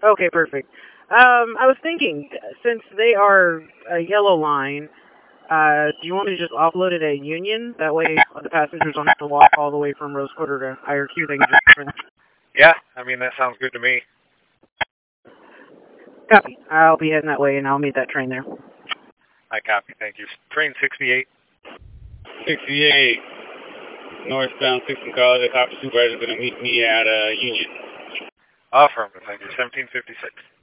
Okay, perfect. I was thinking, since they are a yellow line, do you want me to just offload it at Union? That way the passengers don't have to walk all the way from Rose Quarter to IRQ. They can just... Yeah, I mean, that sounds good to me. Copy. I'll be heading that way, and I'll meet that train there. I copy, thank you. Train 68. 68. Northbound 6 and College. The top supervisor is going to meet me at Union. Affirmative, thank you. 1756.